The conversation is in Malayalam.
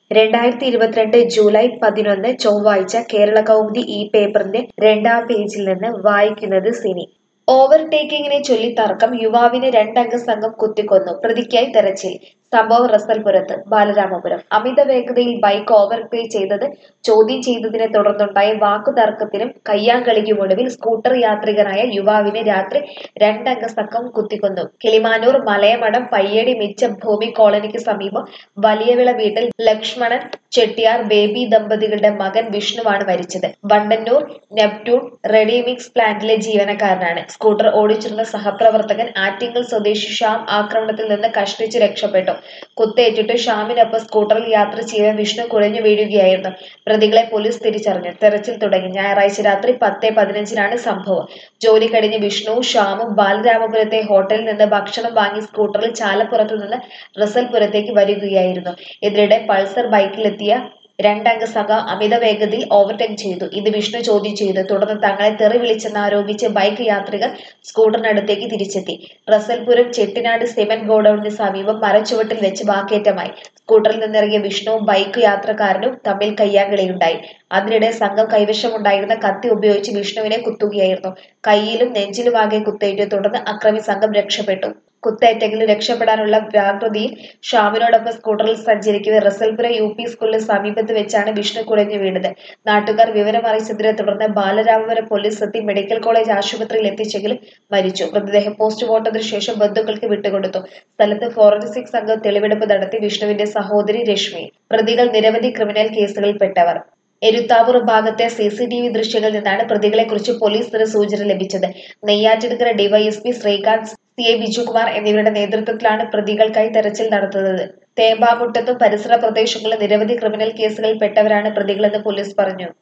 2022 ജൂലൈ 11 ചൊവ്വാഴ്ച കേരളകൗമുദി ഈ പേപ്പറിന്റെ രണ്ടാം പേജിൽ നിന്ന് വായിക്കുന്നത് സിനി. ഓവർടേക്കിംഗിനെ ചൊല്ലി തർക്കം, യുവാവിനെ രണ്ടംഗ സംഘം കുത്തിക്കൊന്നു, പ്രതിക്കായി തെരച്ചിൽ. സംഭവം റസൽപുരത്ത്. ബാലരാമപുരം. അമിത വേഗതയിൽ ബൈക്ക് ഓവർടേക്ക് ചെയ്തത് ചോദ്യം ചെയ്തതിനെ തുടർന്നുണ്ടായ വാക്കുതർക്കത്തിനും കയ്യാങ്കളിക്കുമൊടുവിൽ സ്കൂട്ടർ യാത്രികനായ യുവാവിനെ രാത്രി രണ്ടംഗ സംഘം കുത്തിക്കൊന്നു. കിളിമാനൂർ മലയമഠം പയ്യടി മിച്ചം ഭൂമി കോളനിക്ക് സമീപം വലിയവിള വീട്ടിൽ ലക്ഷ്മണൻ ചെട്ടിയാർ ബേബി ദമ്പതികളുടെ മകൻ വിഷ്ണുവാണ് മരിച്ചത്. വണ്ടന്നൂർ നെപ്റ്റ്യൂൺ റെഡിമിക്സ് പ്ലാന്റിലെ ജീവനക്കാരനാണ്. സ്കൂട്ടർ ഓടിച്ചിരുന്ന സഹപ്രവർത്തകൻ ആറ്റിങ്ങൽ സ്വദേശി ഷ്യാം ആക്രമണത്തിൽ നിന്ന് കഷ്ടിച്ച് രക്ഷപ്പെട്ടു. കുത്തേറ്റിട്ട് ഷ്യാമിനൊപ്പം സ്കൂട്ടറിൽ യാത്ര ചെയ്ത വിഷ്ണു കുഴഞ്ഞു വീഴുകയായിരുന്നു. പ്രതികളെ പോലീസ് തിരിച്ചറിഞ്ഞു. തെരച്ചിൽ തുടങ്ങി. ഞായറാഴ്ച രാത്രി 10:15 സംഭവം. ജോലി കഴിഞ്ഞ് വിഷ്ണുവും ഷ്യാമും ബാലരാമപുരത്തെ ഹോട്ടലിൽ നിന്ന് ഭക്ഷണം വാങ്ങി സ്കൂട്ടറിൽ ചാലപ്പുറത്ത് നിന്ന് റസൽപുരത്തേക്ക് വരികയായിരുന്നു. ഇതിനിടെ പൾസർ ബൈക്കിലെത്തിയ രണ്ടംഗ സംഘം അമിത വേഗതയിൽ ഓവർടേക്ക് ചെയ്തു. ഇത് വിഷ്ണു ചോദ്യം ചെയ്തു. തുടർന്ന് തങ്ങളെ തെറി വിളിച്ചെന്നാരോപിച്ച് ബൈക്ക് യാത്രികർ സ്കൂട്ടറിനടുത്തേക്ക് തിരിച്ചെത്തി. റസൽപുരം ചെട്ടിനാട് സിമന്റ് ഗോഡൌണിന് സമീപം മരച്ചുവട്ടിൽ വെച്ച് വാക്കേറ്റമായി. സ്കൂട്ടറിൽ നിന്നിറങ്ങിയ വിഷ്ണുവും ബൈക്ക് യാത്രക്കാരനും തമ്മിൽ കയ്യാങ്കളിയുണ്ടായി. അതിനിടെ സംഘം കൈവശമുണ്ടായിരുന്ന കത്തി ഉപയോഗിച്ച് വിഷ്ണുവിനെ കുത്തുകയായിരുന്നു. കൈയിലും നെഞ്ചിലുമാകെ കുത്തേറ്റു. തുടർന്ന് അക്രമി സംഘം രക്ഷപ്പെട്ടു. കുത്തേറ്റെങ്കിലും രക്ഷപ്പെടാനുള്ള വ്യാകുലതയിൽ ഷ്യാമിനോടൊപ്പം സ്കൂട്ടറിൽ സഞ്ചരിക്കവെ റസൽപുരം യു പി സ്കൂളിന് സമീപത്ത് വെച്ചാണ് വിഷ്ണു കുഴഞ്ഞു വീണത്. നാട്ടുകാർ വിവരമറിയിച്ചതിനെ തുടർന്ന് ബാലരാമപുരം പോലീസ് എത്തി മെഡിക്കൽ കോളേജ് ആശുപത്രിയിൽ എത്തിച്ചെങ്കിലും മരിച്ചു. മൃതദേഹം പോസ്റ്റ്മോർട്ടത്തിന് ശേഷം ബന്ധുക്കൾക്ക് വിട്ടുകൊടുത്തു. സ്ഥലത്ത് ഫോറൻസിക് സംഘം തെളിവെടുപ്പ് നടത്തി. വിഷ്ണുവിന്റെ സഹോദരി രശ്മി. പ്രതികൾ നിരവധി ക്രിമിനൽ കേസുകളിൽപ്പെട്ടവർ. എരുത്താവൂർ ഭാഗത്തെ CCTV ദൃശ്യങ്ങളിൽ നിന്നാണ് പ്രതികളെക്കുറിച്ച് പോലീസിന് സൂചന ലഭിച്ചത്. നെയ്യാറ്റിൻകര ഡിവൈഎസ്പി ശ്രീകാന്ത്, CA ബിജുകുമാർ എന്നിവരുടെ നേതൃത്വത്തിലാണ് പ്രതികൾക്കായി തെരച്ചിൽ നടത്തുന്നത്. തേമ്പാമുട്ടത്തും പരിസര പ്രദേശങ്ങളിലും നിരവധി ക്രിമിനൽ കേസുകളിൽപ്പെട്ടവരാണ് പ്രതികളെന്ന് പോലീസ് പറഞ്ഞു.